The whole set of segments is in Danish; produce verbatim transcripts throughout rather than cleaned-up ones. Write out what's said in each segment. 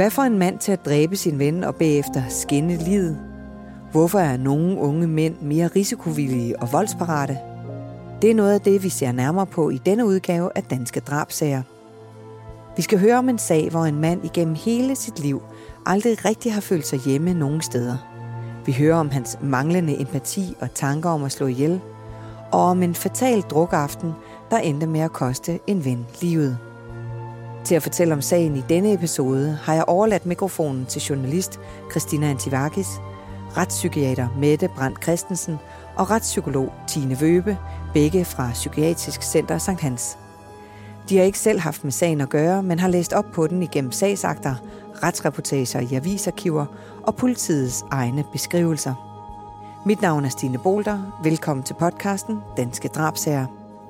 Hvad får en mand til at dræbe sin ven og bagefter skænde livet? Hvorfor er nogle unge mænd mere risikovillige og voldsparate? Det er noget af det, vi ser nærmere på i denne udgave af Danske Drabsager. Vi skal høre om en sag, hvor en mand igennem hele sit liv aldrig rigtig har følt sig hjemme nogen steder. Vi hører om hans manglende empati og tanker om at slå ihjel, og om en fatal drukaften, der endte med at koste en ven livet. Til at fortælle om sagen i denne episode har jeg overladt mikrofonen til journalist Christina Antivakis, retspsykiater Mette Brandt Christensen og retspsykolog Tine Wøbe, begge fra Psykiatrisk Center Sankt Hans. De har ikke selv haft med sagen at gøre, men har læst op på den igennem sagsakter, retsreportager i avisarkiver og politiets egne beskrivelser. Mit navn er Stine Bolter. Velkommen til podcasten Danske Drabsager.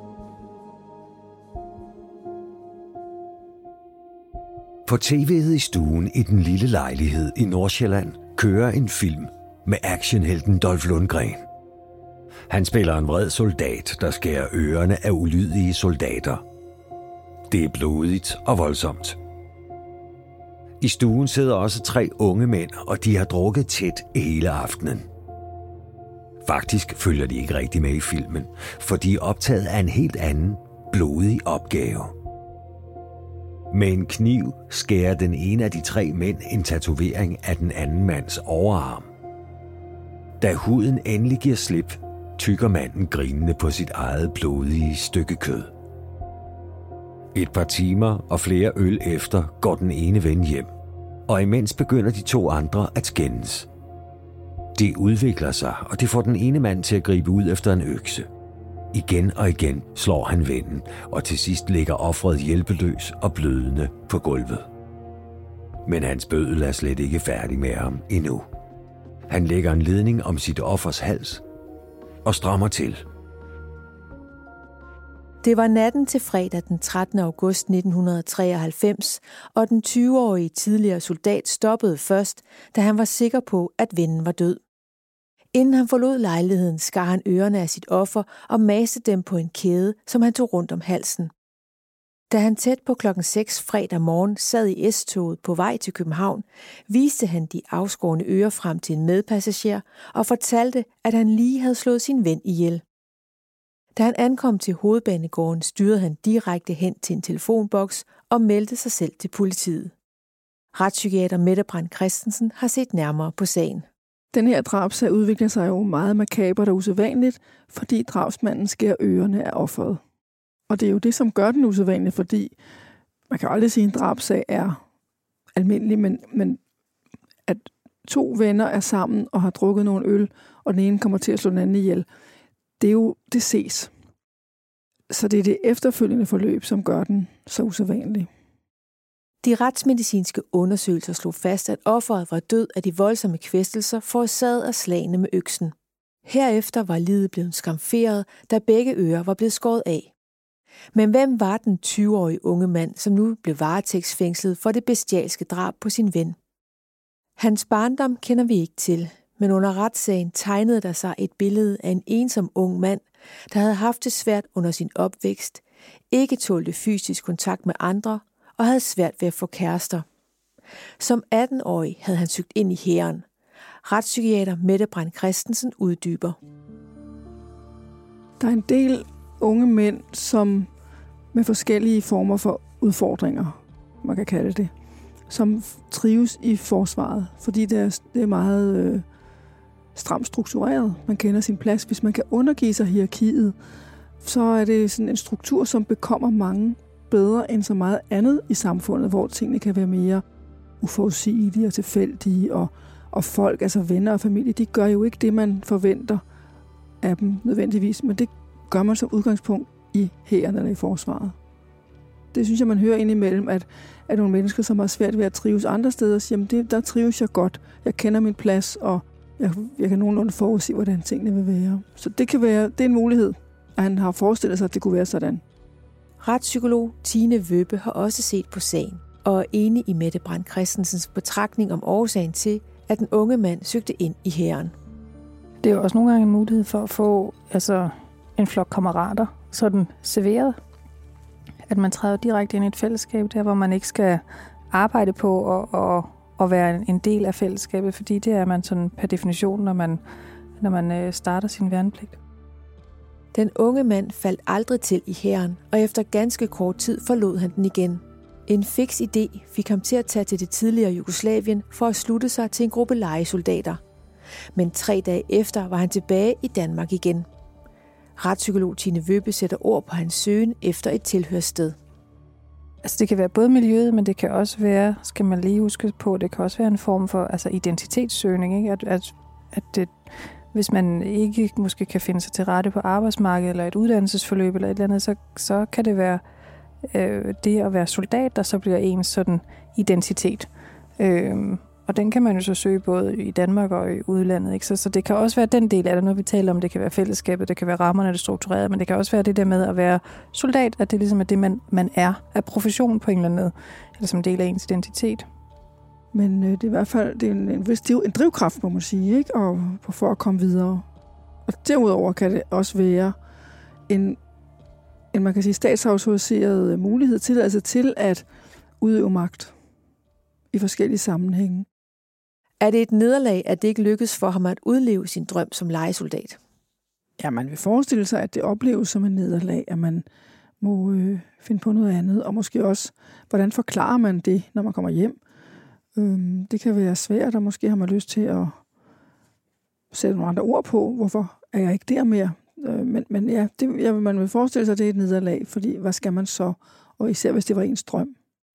På tv'et i stuen i den lille lejlighed i Nordsjælland kører en film med actionhelten Dolph Lundgren. Han spiller en vred soldat, der skærer ørerne af ulydige soldater. Det er blodigt og voldsomt. I stuen sidder også tre unge mænd, og de har drukket tæt hele aftenen. Faktisk følger de ikke rigtig med i filmen, for de er optaget af en helt anden, blodig opgave. Med en kniv skærer den ene af de tre mænd en tatovering af den anden mands overarm. Da huden endelig giver slip, tykker manden grinende på sit eget blodige stykke kød. Et par timer og flere øl efter går den ene ven hjem, og imens begynder de to andre at skændes. Det udvikler sig, og det får den ene mand til at gribe ud efter en økse. Igen og igen slår han vennen, og til sidst ligger offeret hjælpeløs og blødende på gulvet. Men hans bøddel er slet ikke færdig med ham endnu. Han lægger en ledning om sit offers hals og strammer til. Det var natten til fredag den trettende august nitten treoghalvfems, og den tyve-årige tidligere soldat stoppede først, da han var sikker på, at vennen var død. Inden han forlod lejligheden, skar han ørerne af sit offer og maste dem på en kæde, som han tog rundt om halsen. Da han tæt på klokken seks fredag morgen sad i S-toget på vej til København, viste han de afskårne ører frem til en medpassager og fortalte, at han lige havde slået sin ven ihjel. Da han ankom til Hovedbanegården, styrede han direkte hen til en telefonboks og meldte sig selv til politiet. Retspsykiater Mette Brandt Christensen har set nærmere på sagen. Den her drabsag udvikler sig jo meget makabert og usædvanligt, fordi drabsmanden skærer ørerne af offeret. Og det er jo det, som gør den usædvanlig, fordi man kan aldrig sige, at en drabsag er almindelig, men, men at to venner er sammen og har drukket nogle øl, og den ene kommer til at slå den anden ihjel, det er jo, det ses. Så det er det efterfølgende forløb, som gør den så usædvanlig. De retsmedicinske undersøgelser slog fast, at offeret var død af de voldsomme kvæstelser forårsaget af slagene med øksen. Herefter var liget blevet skamferet, da begge ører var blevet skåret af. Men hvem var den tyve-årige unge mand, som nu blev varetægtsfængslet for det bestialske drab på sin ven? Hans barndom kender vi ikke til, men under retssagen tegnede der sig et billede af en ensom ung mand, der havde haft det svært under sin opvækst, ikke tålte fysisk kontakt med andre og havde svært ved at få kærester. Som atten-årig havde han søgt ind i hæren. Retspsykiater Mette Brandt Christensen uddyber. Der er en del unge mænd, som med forskellige former for udfordringer, man kan kalde det, som trives i forsvaret, fordi det er, det er meget øh, stramt struktureret. Man kender sin plads. Hvis man kan undergive sig hierarkiet, så er det sådan en struktur, som bekommer mange bedre end så meget andet i samfundet, hvor tingene kan være mere uforudsigelige og tilfældige, og, og folk, altså venner og familie, de gør jo ikke det, man forventer af dem nødvendigvis, men det gør man som udgangspunkt i hæren eller i forsvaret. Det synes jeg, man hører indimellem, at, at nogle mennesker, som har svært ved at trives andre steder, siger, jamen det, der trives jeg godt, jeg kender min plads, og jeg, jeg kan nogenlunde forudsige, hvordan tingene vil være. Så det kan være, det er en mulighed, at han har forestillet sig, at det kunne være sådan. Retspsykolog Tine Wøbe har også set på sagen, og er enig i Mette Brandt Christensens betragtning om årsagen til, at den unge mand søgte ind i hæren. Det er jo også nogle gange en mulighed for at få altså, en flok kammerater, sådan serveret. At man træder direkte ind i et fællesskab, der hvor man ikke skal arbejde på og, og, og være en del af fællesskabet, fordi det er man sådan per definition, når man, når man starter sin værnepligt. Den unge mand faldt aldrig til i hæren, og efter ganske kort tid forlod han den igen. En fiks idé fik ham til at tage til det tidligere Jugoslavien for at slutte sig til en gruppe lejesoldater. Men tre dage efter var han tilbage i Danmark igen. Retspsykolog Tine Wøbe sætter ord på hans søgen efter et tilhørssted. Altså det kan være både miljøet, men det kan også være, skal man lige huske på, det kan også være en form for altså identitetssøgning, ikke? At, at, at det, hvis man ikke måske kan finde sig til rette på arbejdsmarkedet eller et uddannelsesforløb eller et eller andet, så, så kan det være øh, det at være soldat, der så bliver ens sådan identitet. Øh, og den kan man jo så søge både i Danmark og i udlandet, ikke? Så, så det kan også være den del af det, når vi taler om, det kan være fællesskabet, det kan være rammerne, det strukturerede, men det kan også være det der med at være soldat, at det ligesom er det, man, man er af profession på en eller anden måde, eller som del af ens identitet. Men øh, det er i hvert fald det er en, en, en drivkraft, må man sige, ikke? Og for at komme videre. Og derudover kan det også være en, en man kan sige, statsautoriseret mulighed, tilladelse til at udøve magt i forskellige sammenhænge. Er det et nederlag, at det ikke lykkes for ham at udleve sin drøm som lejesoldat? Ja, man vil forestille sig, at det opleves som en nederlag, at man må øh, finde på noget andet, og måske også, hvordan forklarer man det, når man kommer hjem? Øhm, det kan være svært, og måske har man lyst til at sætte nogle andre ord på, hvorfor er jeg ikke der mere? Øh, men, men ja, det, ja, man vil forestille sig, at det er et nederlag, fordi hvad skal man så? Og især hvis det var ens drøm.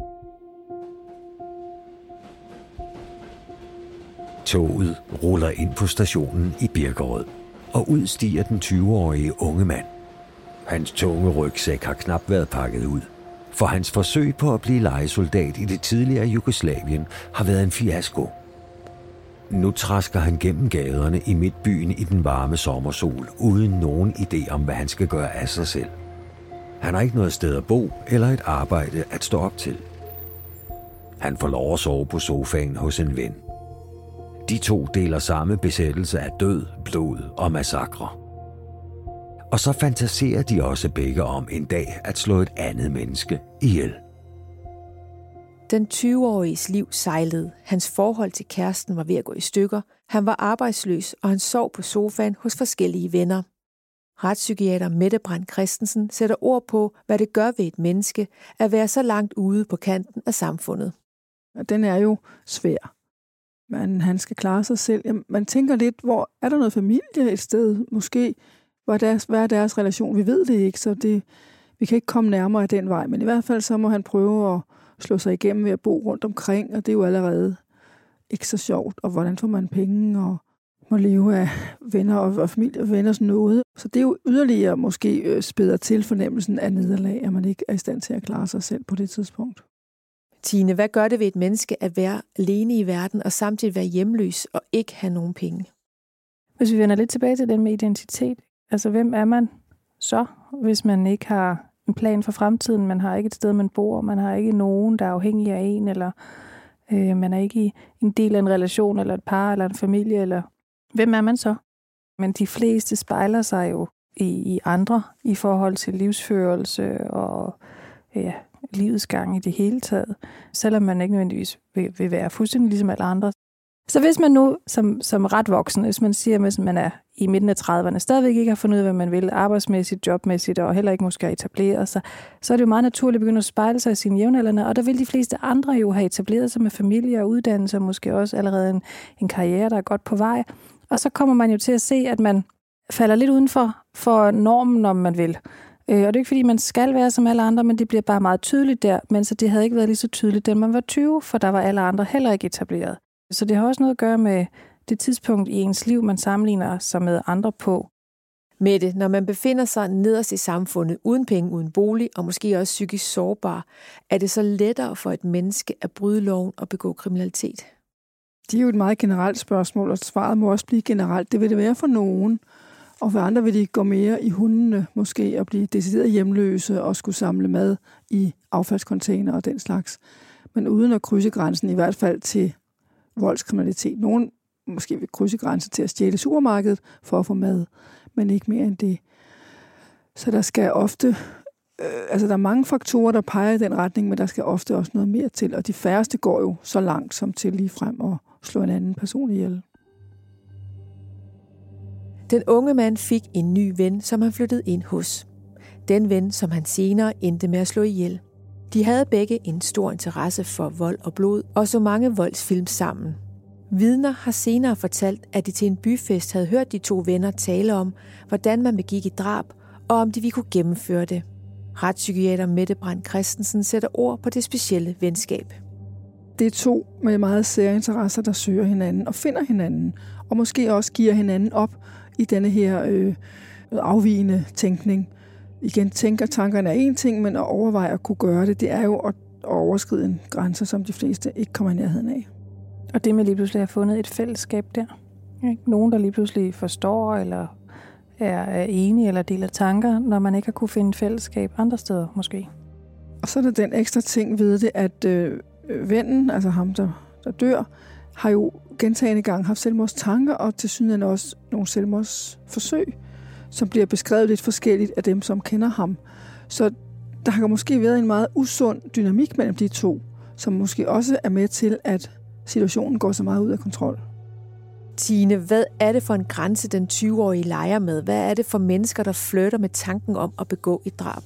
Toget ruller ind på stationen i Birkerød, og ud stiger den tyve-årige unge mand. Hans tunge rygsæk har knap været pakket ud, for hans forsøg på at blive lejesoldat i det tidligere Jugoslavien har været en fiasko. Nu trasker han gennem gaderne i midtbyen i den varme sommersol, uden nogen idé om, hvad han skal gøre af sig selv. Han har ikke noget sted at bo eller et arbejde at stå op til. Han får lov at sove på sofaen hos en ven. De to deler samme besættelse af død, blod og massakre. Og så fantaserer de også begge om en dag at slå et andet menneske ihjel. Den tyve-åriges liv sejlede. Hans forhold til kæresten var ved at gå i stykker. Han var arbejdsløs, og han sov på sofaen hos forskellige venner. Retspsykiater Mette Brandt Christensen sætter ord på, hvad det gør ved et menneske at være så langt ude på kanten af samfundet. Den er jo svær. Men han skal klare sig selv. Jamen, man tænker lidt, hvor er der noget familie et sted? Måske, hvad er deres, hvad er deres relation? Vi ved det ikke, så det, vi kan ikke komme nærmere af den vej. Men i hvert fald så må han prøve at slå sig igennem ved at bo rundt omkring, og det er jo allerede ikke så sjovt. Og hvordan får man penge og må leve af venner og, og familie og venners nåde. Så det er jo yderligere måske spæder til fornemmelsen af nederlag, at man ikke er i stand til at klare sig selv på det tidspunkt. Tine, hvad gør det ved et menneske at være alene i verden og samtidig være hjemløs og ikke have nogen penge? Hvis vi vender lidt tilbage til den med identitet, altså hvem er man så, hvis man ikke har en plan for fremtiden, man har ikke et sted, man bor, man har ikke nogen, der er afhængig af en, eller øh, man er ikke en del af en relation, eller et par, eller en familie, eller hvem er man så? Men de fleste spejler sig jo i, i andre i forhold til livsførelse og ja, livets gang i det hele taget, selvom man ikke nødvendigvis vil, vil være fuldstændig ligesom alle andre. Så hvis man nu som, som ret voksen, hvis man siger, at man er i midten af trediverne, stadigvæk ikke har fundet ud af, hvad man vil, arbejdsmæssigt, jobmæssigt, og heller ikke måske har etableret sig, så er det jo meget naturligt at begynde at spejle sig i sine jævnaldrende, og der vil de fleste andre jo have etableret sig med familie og uddannelse, og måske også allerede en, en karriere, der er godt på vej. Og så kommer man jo til at se, at man falder lidt uden for, for normen, om man vil. Og det er ikke, fordi man skal være som alle andre, men det bliver bare meget tydeligt der, men så det havde ikke været lige så tydeligt, da man var tyve, for der var alle andre heller ikke etableret. Så det har også noget at gøre med det tidspunkt i ens liv, man sammenligner sig med andre på. Mette, når man befinder sig nederst i samfundet, uden penge, uden bolig, og måske også psykisk sårbar, er det så lettere for et menneske at bryde loven og begå kriminalitet? Det er jo et meget generelt spørgsmål, og svaret må også blive generelt. Det vil det være for nogen, og for andre vil de gå mere i hundene, måske, og blive decideret hjemløse og skulle samle mad i affaldscontainer og den slags. Men uden at krydse grænsen, i hvert fald til voldskriminalitet. Nogen måske vil krydse grænsen til at stjæle supermarkedet for at få mad, men ikke mere end det. Så der skal ofte øh, altså der er mange faktorer, der peger i den retning, men der skal ofte også noget mere til, og de færreste går jo så langt som til lige frem og slå en anden person ihjel. Den unge mand fik en ny ven, som han flyttede ind hos. Den ven, som han senere endte med at slå ihjel. De havde begge en stor interesse for vold og blod, og så mange voldsfilm sammen. Vidner har senere fortalt, at de til en byfest havde hørt de to venner tale om, hvordan man begik et drab, og om de vi kunne gennemføre det. Retspsykiater Mette Brandt Christensen sætter ord på det specielle venskab. Det er to med meget særinteresser, der søger hinanden og finder hinanden, og måske også giver hinanden op i denne her øh, afvigende tænkning. Igen, tænker tankerne er en ting, men at overveje at kunne gøre det, det er jo at overskride en grænse, som de fleste ikke kommer i nærheden af. Og det med lige pludselig at have fundet et fællesskab der. Nogen, der lige pludselig forstår, eller er enige, eller deler tanker, når man ikke har kunne finde fællesskab andre steder, måske. Og så er der den ekstra ting ved det, at øh, vennen, altså ham, der, der dør, har jo gentagne gange haft selvmordstanker, og til syden også nogle selvmordsforsøg, som bliver beskrevet lidt forskelligt af dem, som kender ham. Så der har måske været en meget usund dynamik mellem de to, som måske også er med til, at situationen går så meget ud af kontrol. Tine, hvad er det for en grænse, den tyve-årige leger med? Hvad er det for mennesker, der flytter med tanken om at begå et drab?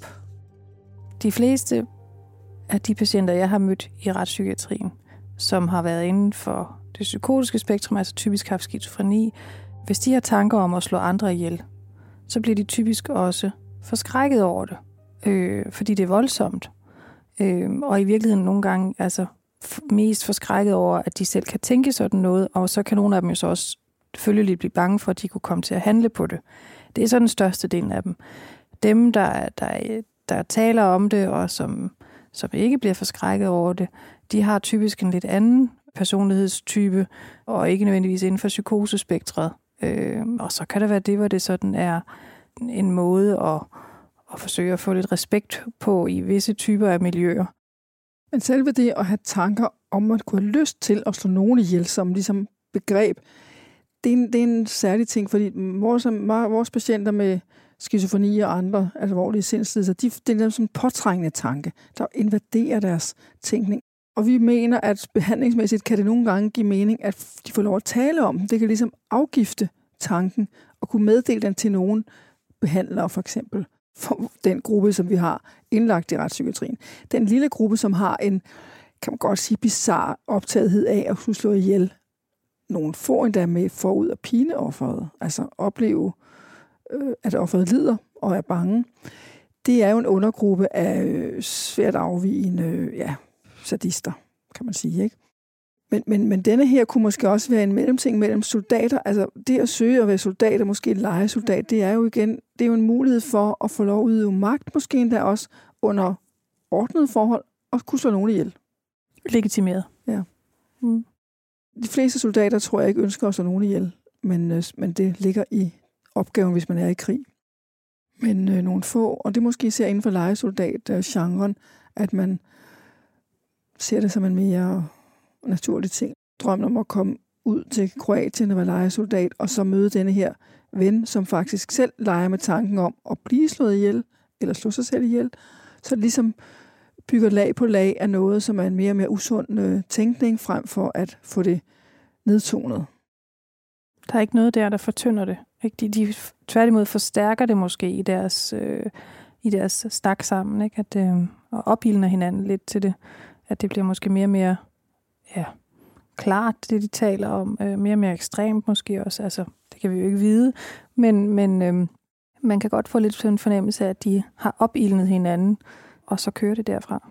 De fleste af de patienter, jeg har mødt i retspsykiatrien, som har været inden for det psykotiske spektrum, altså typisk haft skizofreni, hvis de har tanker om at slå andre ihjel, så bliver de typisk også forskrækket over det, øh, fordi det er voldsomt. Øh, og i virkeligheden nogle gange altså mest forskrækket over, at de selv kan tænke sådan noget, og så kan nogle af dem jo så også følgeligt blive bange for, at de kunne komme til at handle på det. Det er så den største del af dem. Dem, der, der, der taler om det, og som, som ikke bliver forskrækket over det, de har typisk en lidt anden personlighedstype, og ikke nødvendigvis inden for psykosespektret. Øh, og så kan det være det, hvor det sådan er en måde at, at forsøge at få lidt respekt på i visse typer af miljøer. Men selve det at have tanker om at kunne have lyst til at slå nogen ihjel som ligesom begreb, det er en, det er en særlig ting, fordi vores, vores patienter med skizofreni og andre alvorlige sindslidelser, de, det er dem som en påtrængende tanke, der invaderer deres tænkning. Og vi mener, at behandlingsmæssigt kan det nogle gange give mening, at de får lov at tale om den. Det kan ligesom afgifte tanken og kunne meddele den til nogen behandlere, for eksempel for den gruppe, som vi har indlagt i retspsykiatrien. Den lille gruppe, som har en, kan man godt sige, bizarre optagethed af at kunne slå ihjel. Nogen får endda med forud at pine offeret, altså opleve, øh, at offeret lider og er bange. Det er jo en undergruppe af øh, svært afvigende øh, ja, sadister, kan man sige, ikke? Men, men, men denne her kunne måske også være en mellemting mellem soldater. Altså det at søge at være soldat og måske en lejesoldat, det er jo igen, det er jo en mulighed for at få lov at udøve magt, måske endda også under ordnede forhold, og kunne slå nogen ihjel. Legitimeret. Ja. Mm. De fleste soldater tror jeg ikke ønsker at slå nogen ihjel, men, men det ligger i opgaven, hvis man er i krig. Men øh, nogle få, og det måske ser inden for lejesoldat-genren, at man ser det som en mere naturlig ting. Drømmen om at komme ud til Kroatien og være lejesoldat, og så møde denne her ven, som faktisk selv leger med tanken om at blive slået ihjel, eller slå sig selv ihjel, så det ligesom bygger lag på lag af noget, som er en mere og mere usund øh, tænkning, frem for at få det nedtonet. Der er ikke noget der, der fortynder det. Ikke? De, de tværtimod forstærker det måske i deres, øh, i deres stak sammen, ikke? At, øh, og opildner hinanden lidt til det. At det bliver måske mere og mere ja, klart, det de taler om. Øh, mere og mere ekstremt måske også. Altså, det kan vi jo ikke vide. Men, men øh, man kan godt få lidt sådan en fornemmelse af, at de har opildnet hinanden, og så kører det derfra.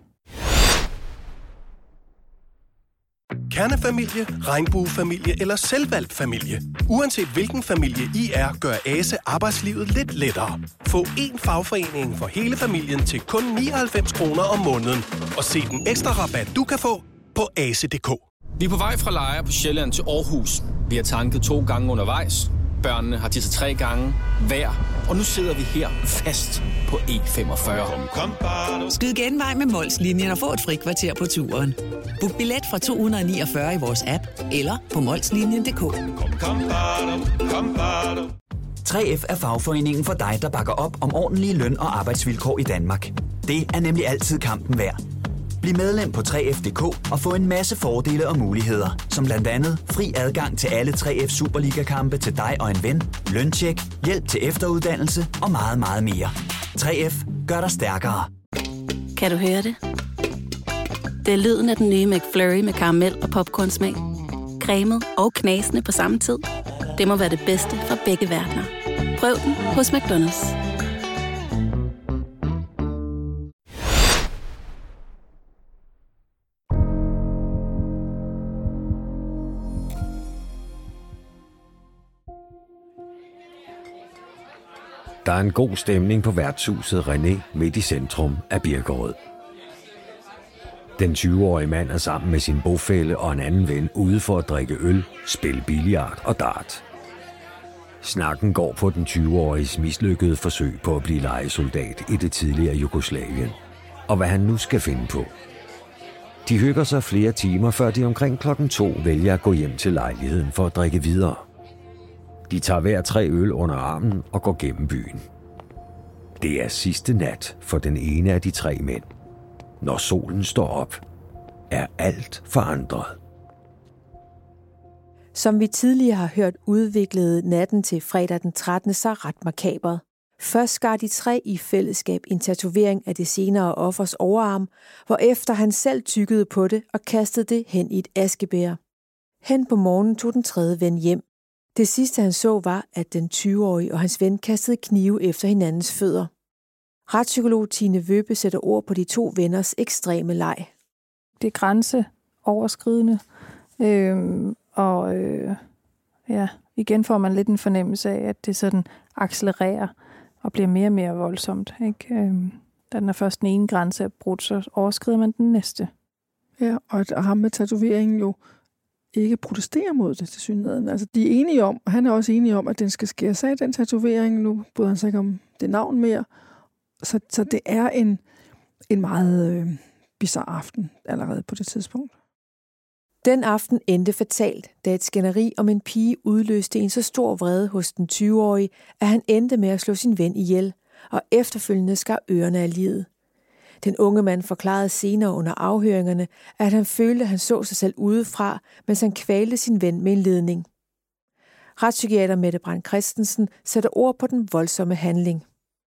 Kernefamilie, regnbuefamilie eller selvvalgt familie. Uanset hvilken familie I er, gør ASE arbejdslivet lidt lettere. Få én fagforening for hele familien til kun nioghalvfems kroner om måneden. Og se den ekstra rabat, du kan få på ase punktum d k. Vi er på vej fra Lejre på Sjælland til Aarhus. Vi har tanket to gange undervejs. Børnene har tisset tre gange hver. Og nu sidder vi her fast på E femogfyrre. Skyd genvej med Mols-linjen og få et frikvarter på turen. Book billet fra to hundrede niogfyrre i vores app eller på molslinjen punktum d k. tre F er fagforeningen for dig, der bakker op om ordentlige løn- og arbejdsvilkår i Danmark. Det er nemlig altid kampen værd. Bliv medlem på tre F punktum d k og få en masse fordele og muligheder, som blandt andet fri adgang til alle tre F Superliga-kampe til dig og en ven, løntjek, hjælp til efteruddannelse og meget, meget mere. tre F gør dig stærkere. Kan du høre det? Det er lyden af den nye McFlurry med karamel og popcornsmag. Cremet og knasende på samme tid. Det må være det bedste fra begge verdener. Prøv den hos McDonald's. Der er en god stemning på værtshuset René midt i centrum af Birkerød. Den tyve-årige mand er sammen med sin bofælle og en anden ven ude for at drikke øl, spille billiard og dart. Snakken går på den tyve-åriges mislykkede forsøg på at blive lejesoldat i det tidligere Jugoslavien, og hvad han nu skal finde på. De hygger sig flere timer, før de omkring klokken to vælger at gå hjem til lejligheden for at drikke videre. De tager hver tre øl under armen og går gennem byen. Det er sidste nat for den ene af de tre mænd. Når solen står op, er alt forandret. Som vi tidligere har hørt, udviklede natten til fredag den trettende sig ret makabert. Først skar de tre i fællesskab en tatovering af det senere offers overarm, hvorefter han selv tyggede på det og kastede det hen i et askebær. Hen på morgenen tog den tredje ven hjem. Det sidste han så var, at den tyve-årige og hans ven kastede knive efter hinandens fødder. Retspsykolog Tine Wøbe sætter ord på de to venners ekstreme leg. Det er grænseoverskridende, øhm, og øh, ja, igen får man lidt en fornemmelse af, at det sådan accelererer og bliver mere og mere voldsomt. Ikke? Øhm, da den er først den ene grænse er brudt, så overskrider man den næste. Ja, og at ham med tatoveringen jo ikke protesterer mod det til synligheden. Altså, de er enige om, og han er også enig om, at den skal skæres af, den tatovering. Nu bryder han sig ikke om det navn mere. Så, så det er en, en meget øh, bizarre aften allerede på det tidspunkt. Den aften endte fatalt, da et skænderi om en pige udløste en så stor vrede hos den tyve-årige, at han endte med at slå sin ven ihjel, og efterfølgende skar ørerne af livet. Den unge mand forklarede senere under afhøringerne, at han følte, at han så sig selv udefra, mens han kvalte sin ven med en ledning. Retspsykiater Mette Brandt Christensen sætter ord på den voldsomme handling.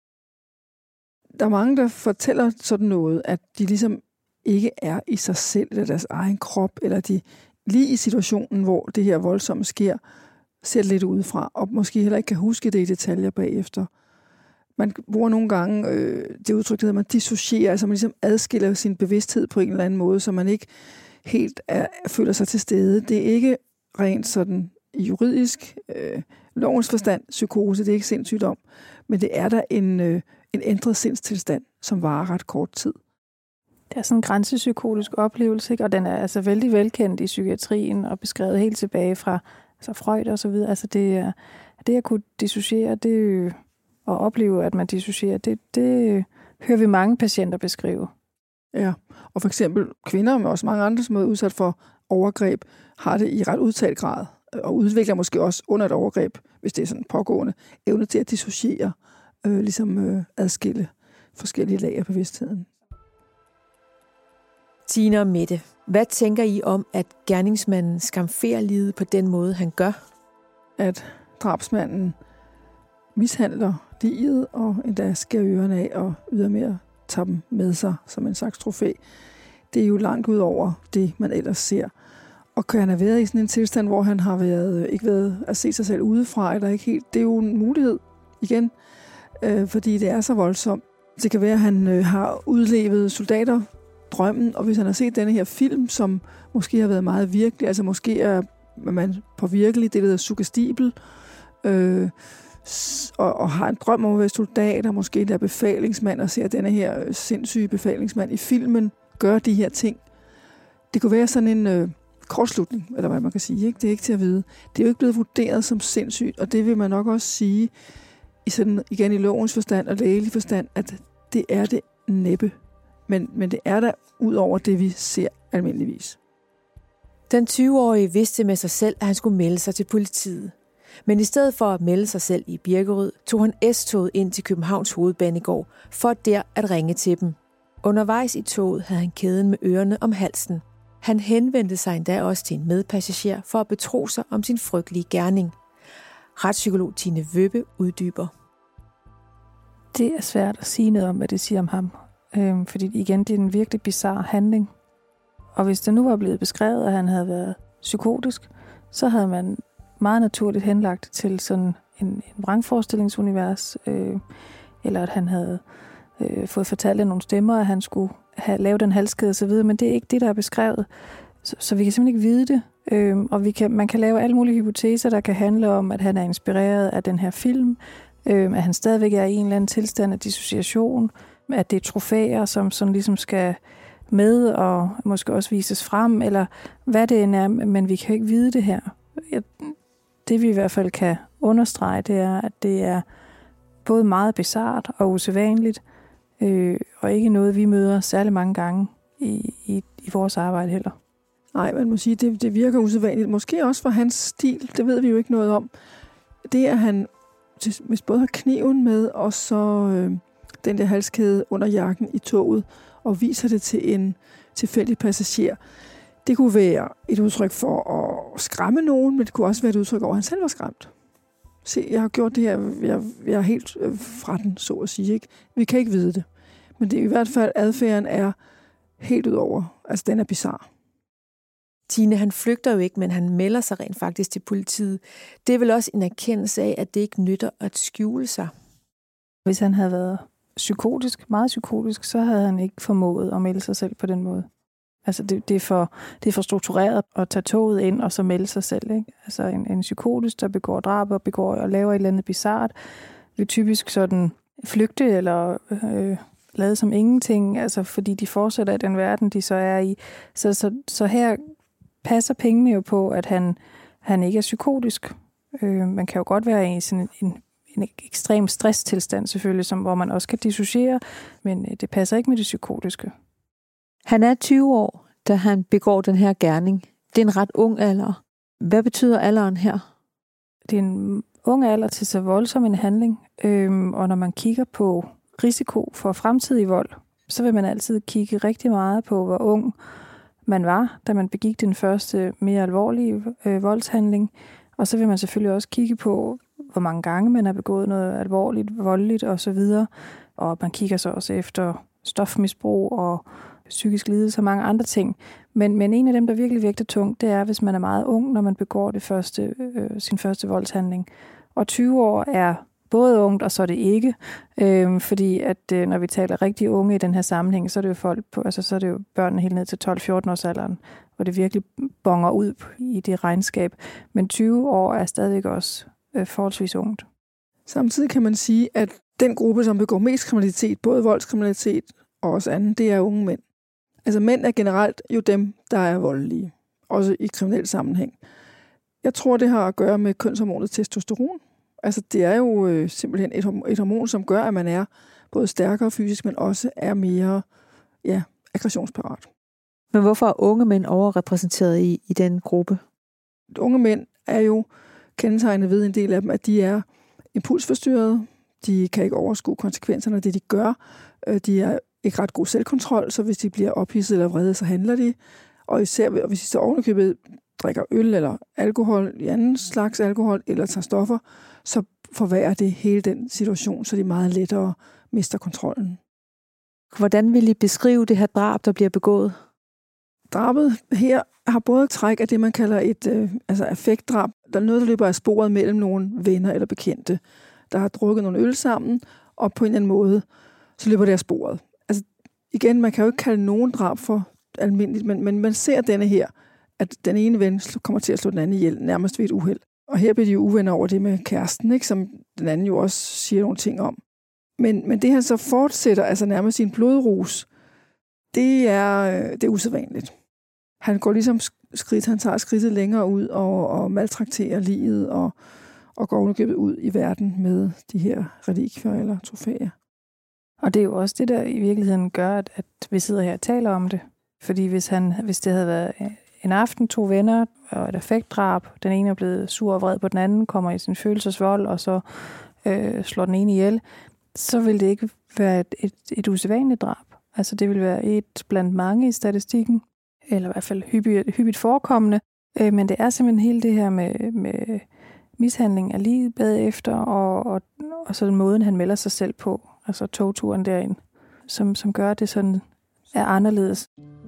Der er mange, der fortæller sådan noget, at de ligesom ikke er i sig selv eller deres egen krop, eller de lige i situationen, hvor det her voldsomme sker, ser lidt udefra, og måske heller ikke kan huske det i detaljer bagefter. Man bruger nogle gange øh, det udtryk, der hedder, man dissocierer, altså man ligesom adskiller sin bevidsthed på en eller anden måde, så man ikke helt er, føler sig til stede. Det er ikke rent sådan juridisk, øh, lovens forstand, psykose, det er ikke sindssygdom, men det er der en, øh, en ændret sindstilstand, som varer ret kort tid. Det er sådan en grænsepsykotisk oplevelse, ikke? Og den er altså vældig velkendt i psykiatrien og beskrevet helt tilbage fra altså Freud og så videre. Altså det, er, det at kunne dissociere, det og opleve, at man dissocierer, det, det hører vi mange patienter beskrive. Ja, og for eksempel kvinder, men også mange andre, som er udsat for overgreb, har det i ret udtalt grad, og udvikler måske også under et overgreb, hvis det er sådan pågående, evne til at dissociere, øh, ligesom øh, adskille forskellige lag af bevidstheden. Tina og Mette, hvad tænker I om, at gerningsmanden skamferer livet på den måde, han gør? At drabsmanden mishandler liget og endda skærer ørerne af og ydermere tager dem med sig som en slags trofæ. Det er jo langt ud over det, man ellers ser. Og kan han have været i sådan en tilstand, hvor han har været, ikke været at se sig selv udefra, eller ikke helt, det er jo en mulighed igen, øh, fordi det er så voldsomt. Det kan være, at han øh, har udlevet soldater drømmen, og hvis han har set denne her film, som måske har været meget virkelig, altså måske er man på virkelig, det der suggestibel, øh, og, og har en drøm om at være soldat, og måske der befalingsmand, og ser denne her sindssyge befalingsmand i filmen gøre de her ting. Det kunne være sådan en øh, kortslutning, eller hvad man kan sige, ikke? Det er ikke til at vide. Det er jo ikke blevet vurderet som sindssygt, og det vil man nok også sige, i sådan, igen i lovens forstand og lægelig forstand, at det er det næppe. Men, men det er der ud over det, vi ser almindeligvis. Den tyve-årige vidste med sig selv, at han skulle melde sig til politiet. Men i stedet for at melde sig selv i Birkerød, tog han S-toget ind til Københavns Hovedbanegård, for der at ringe til dem. Undervejs i toget havde han kæden med ørerne om halsen. Han henvendte sig endda også til en medpassager for at betro sig om sin frygtelige gerning. Retspsykolog Tine Wøbbe uddyber. Det er svært at sige noget om, hvad det siger om ham. Øhm, fordi igen, det er en virkelig bizarre handling. Og hvis det nu var blevet beskrevet, at han havde været psykotisk, så havde man meget naturligt henlagt til sådan en, en vrangforestillingsunivers, øh, eller at han havde øh, fået fortalt af nogle stemmer, at han skulle have lavet den halskæde og så videre, men det er ikke det, der er beskrevet. Så, så vi kan simpelthen ikke vide det. Øh, og vi kan, man kan lave alle mulige hypoteser, der kan handle om, at han er inspireret af den her film, øh, at han stadigvæk er i en eller anden tilstand af dissociation, at det er trofæer, som sådan ligesom skal med og måske også vises frem, eller hvad det end er, men vi kan ikke vide det her. Det vi i hvert fald kan understrege, det er, at det er både meget bizart og usædvanligt, øh, og ikke noget, vi møder særlig mange gange i, i, i vores arbejde heller. Nej, man må sige, det, det virker usædvanligt. Måske også for hans stil, det ved vi jo ikke noget om. Det er, at han hvis både har kniven med, og så øh, den der halskæde under jakken i toget, og viser det til en tilfældig passager. Det kunne være et udtryk for at skræmme nogen, men det kunne også være et udtryk over, at han selv var skræmt. Se, jeg har gjort det her, jeg, jeg er helt øh, fra den, så at sige. Ikke? Vi kan ikke vide det. Men det er i hvert fald, adfærden er helt ud over. Altså, den er bizarre. Tine, han flygter jo ikke, men han melder sig rent faktisk til politiet. Det er vel også en erkendelse af, at det ikke nytter at skjule sig. Hvis han havde været psykotisk, meget psykotisk, så havde han ikke formået at melde sig selv på den måde. Altså det, det, er, for, det er for struktureret at tage toget ind og så melde sig selv. Ikke? Altså en, en psykotisk, der begår drab og begår og laver et eller andet bizart, vil typisk sådan flygte eller øh, lade som ingenting, altså fordi de fortsætter i den verden, de så er i. Så, så, så her passer pengene jo på, at han, han ikke er psykotisk. Øh, man kan jo godt være i sådan en, en ekstrem stresstilstand selvfølgelig, som, hvor man også kan dissociere, men det passer ikke med det psykotiske. Han er tyve år, da han begår den her gerning. Det er en ret ung alder. Hvad betyder alderen her? Det er en ung alder til så voldsom en handling, øhm, og når man kigger på risiko for fremtidig vold, så vil man altid kigge rigtig meget på, hvor ung man var, da man begik den første mere alvorlige øh, voldshandling. Og så vil man selvfølgelig også kigge på, hvor mange gange man har begået noget alvorligt, voldeligt osv. Og man kigger så også efter stofmisbrug og psykisk lidelse og mange andre ting. Men, men en af dem, der virkelig vægter tungt, det er, hvis man er meget ung, når man begår det første, øh, sin første voldshandling. Og tyve år er både ungt, og så er det ikke. Øh, fordi at øh, når vi taler rigtig unge i den her sammenhæng, så er det jo folk på, altså så er det jo børnene helt ned til tolv fjorten års alderen, hvor det virkelig bonger ud i det regnskab. Men tyve år er stadig også øh, forholdsvis ungt. Samtidig kan man sige, at den gruppe, som begår mest kriminalitet, både voldskriminalitet og også anden, det er unge mænd. Altså mænd er generelt jo dem, der er voldelige, også i kriminel sammenhæng. Jeg tror, det har at gøre med kønshormonet testosteron. Altså det er jo øh, simpelthen et, et hormon, som gør, at man er både stærkere fysisk, men også er mere ja, aggressionsparat. Men hvorfor er unge mænd overrepræsenteret i, i den gruppe? Unge mænd er jo kendetegnet ved en del af dem, at de er impulsforstyrrede. De kan ikke overskue konsekvenserne af det, de gør. De er ikke ret god selvkontrol, så hvis de bliver ophidset eller vrede, så handler de. Og især hvis de så ovenikøbet drikker øl eller alkohol, i anden slags alkohol, eller tager stoffer, så forværrer det hele den situation, så de meget lettere mister kontrollen. Hvordan vil I beskrive det her drab, der bliver begået? Drabet her har både træk af det, man kalder et øh, altså affektdrab. Der er noget, der løber af sporet mellem nogle venner eller bekendte, der har drukket nogle øl sammen, og på en eller anden måde, så løber det af sporet. Altså igen, man kan jo ikke kalde nogen drab for almindeligt, men, men man ser denne her, at den ene ven kommer til at slå den anden ihjel, nærmest ved et uheld. Og her bliver de jo uvenner over det med kæresten, ikke, som den anden jo også siger nogle ting om. Men, men det han så fortsætter, altså nærmest sin blodrus, det er, det er usædvanligt. Han går ligesom skridt, han tager skridtet længere ud og, og maltrakterer livet og, og går underkøbet ud i verden med de her relikvier eller trofæer. Og det er jo også det, der i virkeligheden gør, at, at vi sidder her og taler om det. Fordi hvis, han, hvis det havde været en aften to venner og et affektdrab. Den ene er blevet sur og vred på den anden, kommer i sin følelsesvold, og så øh, slår den ene ihjel. Så vil det ikke være et, et, et usædvanligt drab. Altså det vil være et blandt mange i statistikken, eller i hvert fald hyppigt, hyppigt forekommende. Øh, men det er simpelthen hele det her med, med mishandling af livet bagefter, og, og, og så den måden, han melder sig selv på, altså togturen derind, som, som gør det sådan, er anderledes.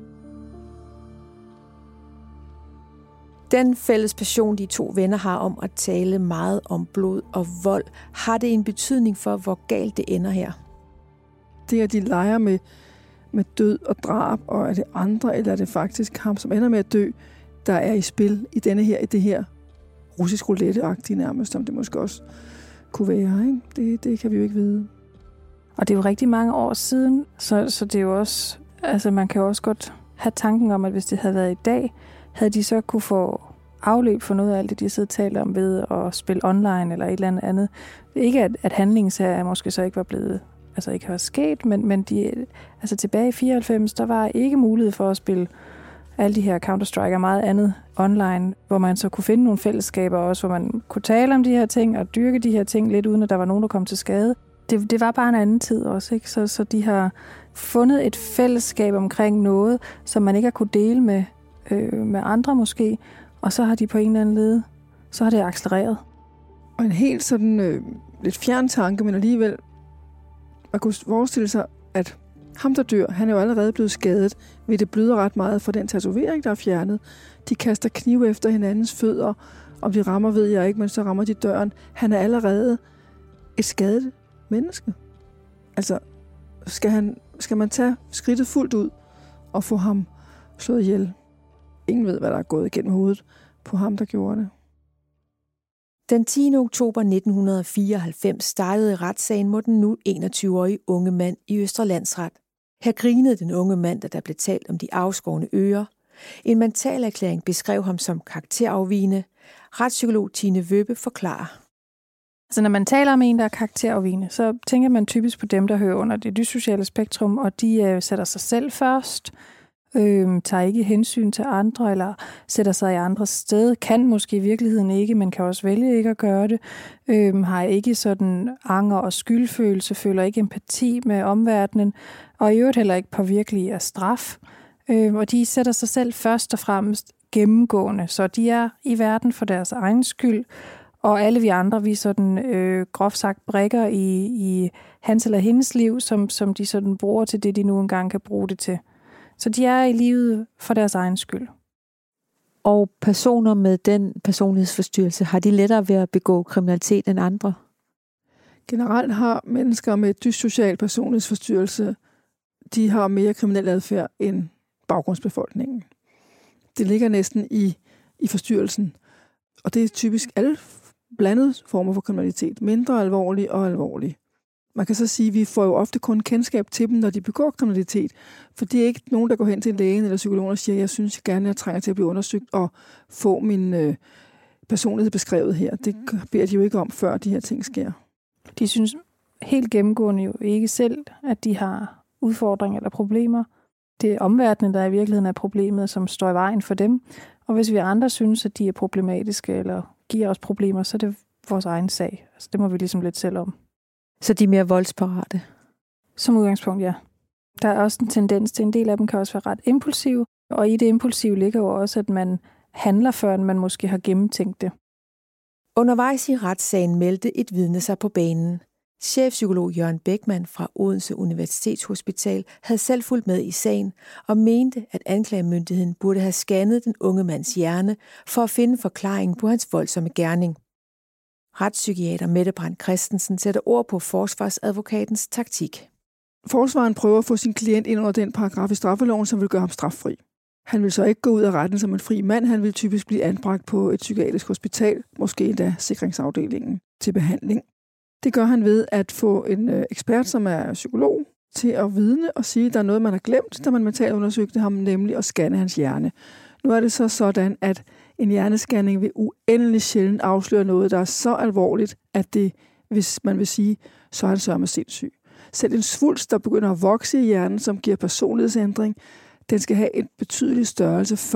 Den fælles passion, de to venner har om at tale meget om blod og vold, har det en betydning for, hvor galt det ender her? Det, at de leger med, med død og drab, og er det andre, eller er det faktisk ham, som ender med at dø, der er i spil i denne her, i det her russisk roulette-agtige nærmest, som det måske også kunne være. Ikke? Det, det kan vi jo ikke vide. Og det er jo rigtig mange år siden, så, så det er jo også, altså man kan jo også godt have tanken om, at hvis det havde været i dag, havde de så kunne få afløb for noget af alt det, de sidder og taler om ved at spille online eller et eller andet. Ikke at, at handlingssager måske så ikke var blevet, altså ikke har sket, men, men de, altså tilbage i fireoghalvfems, der var ikke mulighed for at spille alle de her Counter-Strike og meget andet online, hvor man så kunne finde nogle fællesskaber også, hvor man kunne tale om de her ting og dyrke de her ting lidt, uden at der var nogen, der kom til skade. Det, det var bare en anden tid også, ikke? Så, så de har fundet et fællesskab omkring noget, som man ikke har kunne dele med, øh, med andre måske, og så har de på en eller anden led, så har det accelereret. Og en helt sådan øh, lidt fjern tanke, men alligevel, man kunne forestille sig, at ham, der dør, han er jo allerede blevet skadet, ved det bløder ret meget fra den tatovering, der er fjernet. De kaster knive efter hinandens fødder. Om de rammer, ved jeg ikke, men så rammer de døren. Han er allerede et skadet menneske. Altså, skal, han, skal man tage skridtet fuldt ud og få ham slået ihjel? Ingen ved, hvad der er gået igennem hovedet på ham, der gjorde det. Den tiende oktober nitten fireoghalvfems startede retssagen mod den nu enogtyve-årige unge mand i Østre Landsret. Her grinede den unge mand, da der blev talt om de afskårne ører. En mentalerklæring beskrev ham som karakterafvigende. Retspsykolog Tine Wøbe forklarer. Så når man taler om en, der er karakterafvigende, så tænker man typisk på dem, der hører under det dyssociale spektrum, og de øh, sætter sig selv først, øh, tager ikke hensyn til andre, eller sætter sig i andres sted, kan måske i virkeligheden ikke, men kan også vælge ikke at gøre det, øh, har ikke sådan anger og skyldfølelse, føler ikke empati med omverdenen, og i øvrigt heller ikke påvirkelige af straf. Øh, og de sætter sig selv først og fremmest gennemgående, så de er i verden for deres egen skyld, og alle vi andre, vi er sådan øh, groft sagt brikker i, i hans eller hendes liv, som, som de sådan bruger til det, de nu engang kan bruge det til. Så de er i livet for deres egen skyld. Og personer med den personlighedsforstyrrelse, har de lettere ved at begå kriminalitet end andre? Generelt har mennesker med dyssocial personlighedsforstyrrelse, de har mere kriminel adfærd end baggrundsbefolkningen. Det ligger næsten i, i forstyrrelsen. Og det er typisk alle blandede former for kriminalitet. Mindre alvorlig og alvorlig. Man kan så sige, at vi får jo ofte kun kendskab til dem, når de begår kriminalitet. For det er ikke nogen, der går hen til lægen eller psykologen og siger, jeg synes jeg gerne, jeg trænger til at blive undersøgt og få min øh, personlighed beskrevet her. Det beder de jo ikke om, før de her ting sker. De synes helt gennemgående jo ikke selv, at de har udfordringer eller problemer. Det er omverdenen, der i virkeligheden er problemet, som står i vejen for dem. Og hvis vi andre synes, at de er problematiske eller giver os problemer, så er det vores egen sag. Altså, det må vi ligesom lidt selv om. Så de er mere voldsparate? Som udgangspunkt, ja. Der er også en tendens til, en del af dem kan også være ret impulsive. Og i det impulsive ligger jo også, at man handler, før man måske har gennemtænkt det. Undervejs i retssagen meldte et vidne sig på banen. Chefpsykolog Jørgen Beckmann fra Odense Universitetshospital havde selv fulgt med i sagen og mente, at anklagemyndigheden burde have scannet den unge mands hjerne for at finde forklaringen på hans voldsomme gerning. Retspsykiater Mette Brandt Christensen sætter ord på forsvarsadvokatens taktik. Forsvaren prøver at få sin klient ind under den paragraf i straffeloven, som vil gøre ham straffri. Han vil så ikke gå ud af retten som en fri mand. Han vil typisk blive anbragt på et psykiatrisk hospital, måske endda sikringsafdelingen, til behandling. Det gør han ved at få en ekspert, som er psykolog, til at vidne og sige, at der er noget, man har glemt, da man mentalt undersøgte ham, nemlig at scanne hans hjerne. Nu er det så sådan, at en hjernescanning vil uendelig sjældent afsløre noget, der er så alvorligt, at det, hvis man vil sige, så er han sørme sindssyg. Selv en svulst, der begynder at vokse i hjernen, som giver personlighedsændring, den skal have en betydelig størrelse, før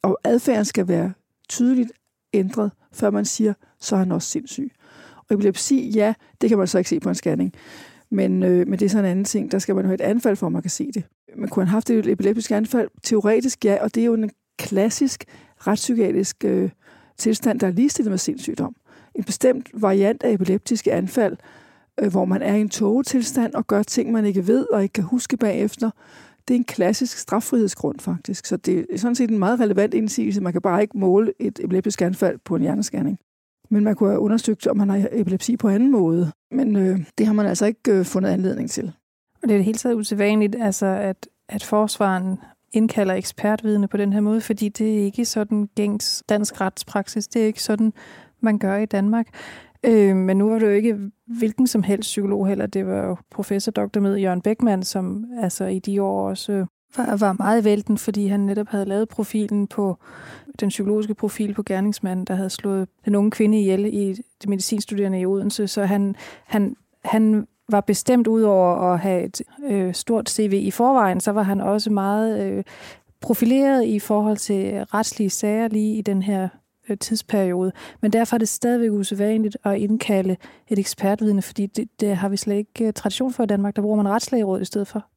Og adfærden skal være tydeligt ændret, før man siger, så er han også sindssyg. Og epilepsi, ja, det kan man så ikke se på en scanning. Men, øh, men det er så en anden ting. Der skal man jo have et anfald, for at man kan se det. Man kunne have haft et epileptisk anfald. Teoretisk, ja, og det er jo en klassisk retspsykiatrisk øh, tilstand, der er ligestillet med sindssygdom. En bestemt variant af epileptiske anfald, øh, hvor man er i en tågetilstand og gør ting, man ikke ved og ikke kan huske bagefter. Det er en klassisk straffrihedsgrund, faktisk. Så det er sådan set en meget relevant indsigelse. Man kan bare ikke måle et epileptisk anfald på en hjernescanning. Men man kunne have undersøgt, om man har epilepsi på anden måde. Men øh, det har man altså ikke øh, fundet anledning til. Og det er det helt taget usædvanligt, altså at, at forsvaren indkalder ekspertvidne på den her måde, fordi det er ikke sådan gængs dansk retspraksis. Det er ikke sådan, man gør i Danmark. Øh, men nu var det jo ikke hvilken som helst psykolog heller. Det var jo professor doktor med Jørgen Beckmann, som altså i de år også øh, var, var meget i vælten, fordi han netop havde lavet profilen på den psykologiske profil på gerningsmanden, der havde slået den unge kvinde ihjel i det medicinstuderende i Odense. Så han, han, han var bestemt ud over at have et øh, stort C V i forvejen, så var han også meget øh, profileret i forhold til retslige sager lige i den her øh, tidsperiode. Men derfor er det stadigvæk usædvanligt at indkalde et ekspertvidne, fordi det, det har vi slet ikke tradition for i Danmark. Der bruger man retslægeråd i stedet for.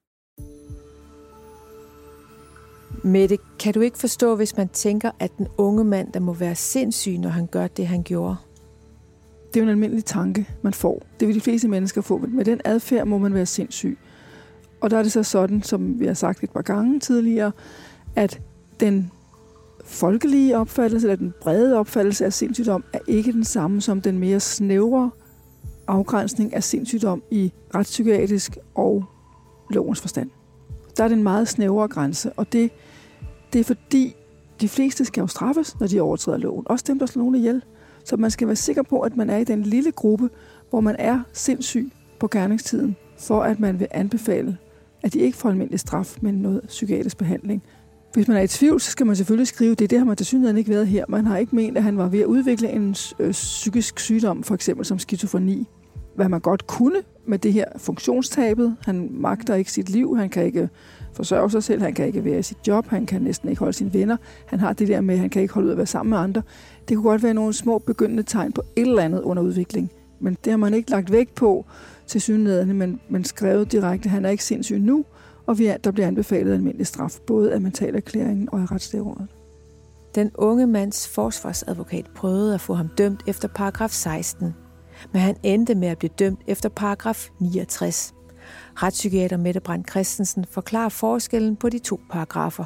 Mette, kan du ikke forstå, hvis man tænker, at den unge mand, der må være sindssyg, når han gør det, han gjorde? Det er jo en almindelig tanke, man får. Det vil de fleste mennesker få. Med den adfærd må man være sindssyg. Og der er det så sådan, som vi har sagt et par gange tidligere, at den folkelige opfattelse, eller den brede opfattelse af sindssygdom, er ikke den samme som den mere snævre afgrænsning af sindssygdom i retspsykiatrisk og lovens forstand. Der er den meget snævre grænse, og det, det er fordi, de fleste skal jo straffes, når de overtræder loven. Også dem, der slår nogen ihjel. Så man skal være sikker på, at man er i den lille gruppe, hvor man er sindssyg på gerningstiden, for at man vil anbefale, at de ikke får almindelig straf, men noget psykiatrisk behandling. Hvis man er i tvivl, så skal man selvfølgelig skrive, det det har man tilsyneladende ikke været her. Man har ikke ment, at han var ved at udvikle en øh, psykisk sygdom, for eksempel som skizofreni. Hvad man godt kunne med det her funktionstabet. Han magter ikke sit liv, han kan ikke forsørge sig selv, han kan ikke være i sit job, han kan næsten ikke holde sine venner. Han har det der med, at han kan ikke holde ud at være sammen med andre. Det kunne godt være nogle små begyndende tegn på et eller andet under udvikling. Men det har man ikke lagt vægt på tilsyneladende, men, men skrevet direkte, han er ikke sindssyg nu, og vi er, der bliver anbefalet almindelig straf, både af mentalerklæringen og af retslægerådet. Den unge mands forsvarsadvokat prøvede at få ham dømt efter paragraf seksten, men han endte med at blive dømt efter paragraf niogtres. Retspsykiater Mette Brandt Christensen forklarer forskellen på de to paragrafer.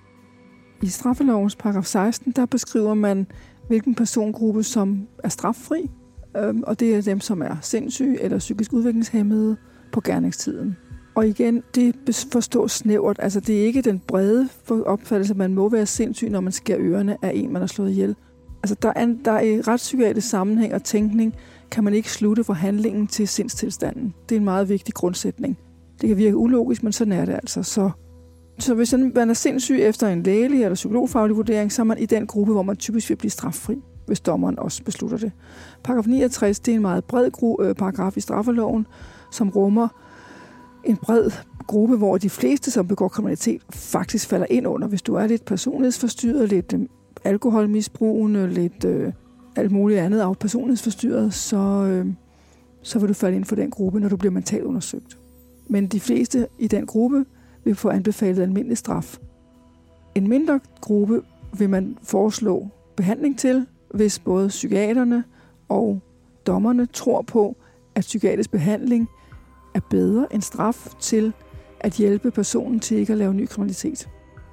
I straffelovens paragraf seksten, der beskriver man, hvilken persongruppe, som er straffri, og det er dem, som er sindssyge eller psykisk udviklingshæmmede på gerningstiden. Og igen, det forstås snævert. Altså, det er ikke den brede opfattelse, at man må være sindssyg, når man skærer ørerne af en, man har slået ihjel. Altså, der er, der er i retspsykiatrisk sammenhæng og tænkning, kan man ikke slutte fra handlingen til sindstilstanden. Det er en meget vigtig grundsætning. Det kan virke ulogisk, men sådan er det altså. Så, så hvis man er sindssyg efter en lægelig eller psykologfaglig vurdering, så er man i den gruppe, hvor man typisk vil blive straffri, hvis dommeren også beslutter det. Paragraf niogtres, det er en meget bred gru- øh, paragraf i straffeloven, som rummer en bred gruppe, hvor de fleste, som begår kriminalitet, faktisk falder ind under. Hvis du er lidt personlighedsforstyrret, lidt øh, alkoholmisbrugende, lidt øh, alt muligt andet af personlighedsforstyrret, så, øh, så vil du falde ind for den gruppe, når du bliver mentalt undersøgt. Men de fleste i den gruppe vil få anbefalet almindelig straf. En mindre gruppe vil man foreslå behandling til, hvis både psykiaterne og dommerne tror på, at psykiatrisk behandling er bedre end straf til at hjælpe personen til ikke at lave ny kriminalitet.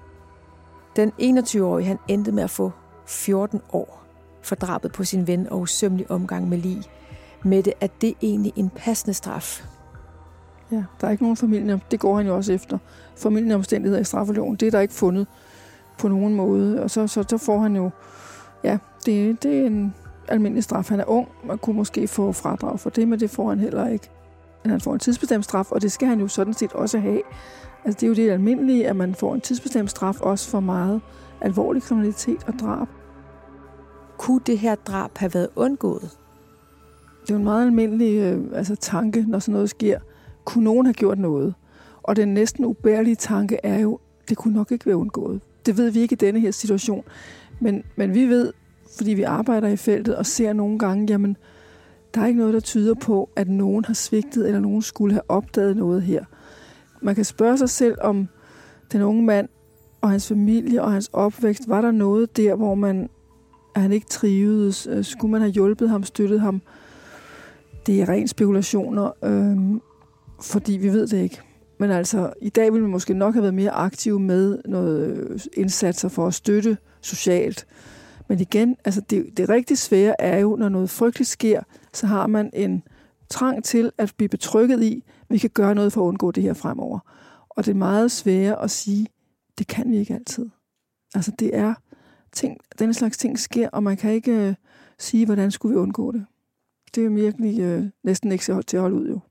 Den enogtyve-årige han endte med at få fjorten år for drabet på sin ven og usømmelig omgang med lig. Med det, at det egentlig en passende straf. Ja, der er ikke nogen familie. Det går han jo også efter. Familieomstændigheder i straffeloven, det er der ikke fundet på nogen måde. Og så, så, så får han jo, ja, det, det er en almindelig straf. Han er ung, man kunne måske få fradrag for det, men det får han heller ikke. Men han får en tidsbestemt straf, og det skal han jo sådan set også have. Altså det er jo det almindelige, at man får en tidsbestemt straf også for meget alvorlig kriminalitet og drab. Kunne det her drab have været undgået? Det er jo en meget almindelig øh, altså, tanke, når sådan noget sker. Kunne nogen have gjort noget? Og den næsten ubærlige tanke er jo, det kunne nok ikke være undgået. det ved vi ikke i denne her situation. Men, men vi ved, fordi vi arbejder i feltet og ser nogle gange, jamen, der er ikke noget, der tyder på, at nogen har svigtet, eller nogen skulle have opdaget noget her. Man kan spørge sig selv, om den unge mand og hans familie og hans opvækst, var der noget der, hvor man, at han ikke trivedes? Skulle man have hjulpet ham, støttet ham? Det er ren spekulationer, øhm, fordi vi ved det ikke. Men altså, i dag ville man måske nok have været mere aktiv med noget indsatser for at støtte socialt. Men igen, altså det, det rigtig svære er jo, når noget frygteligt sker, så har man en trang til at blive betrygget i, at vi kan gøre noget for at undgå det her fremover. Og det er meget svære at sige, det kan vi ikke altid. Altså det er ting, denne slags ting sker, og man kan ikke øh, sige, hvordan skulle vi undgå det. Det er virkelig øh, næsten ikke til at holde ud jo.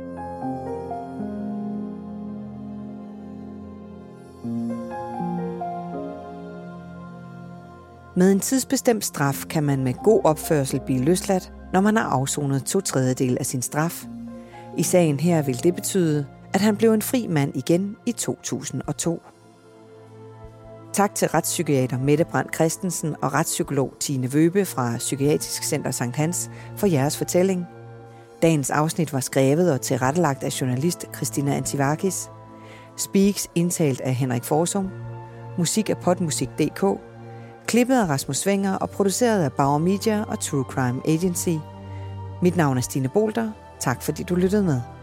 Med en tidsbestemt straf kan man med god opførsel blive løsladt, når man har afsonet to tredjedel af sin straf. I sagen her vil det betyde, at han blev en fri mand igen i to tusind og to. Tak til retspsykiater Mette Brandt Christensen og retspsykolog Tine Wøbe fra Psykiatrisk Center Sankt Hans for jeres fortælling. Dagens afsnit var skrevet og tilrettelagt af journalist Christina Antivakis. Speaks indtalt af Henrik Forsum. Musik af podmusik punktum d k. Klippet af Rasmus Swenger og produceret af Bauer Media og True Crime Agency. Mit navn er Stine Bolter. Tak fordi du lyttede med.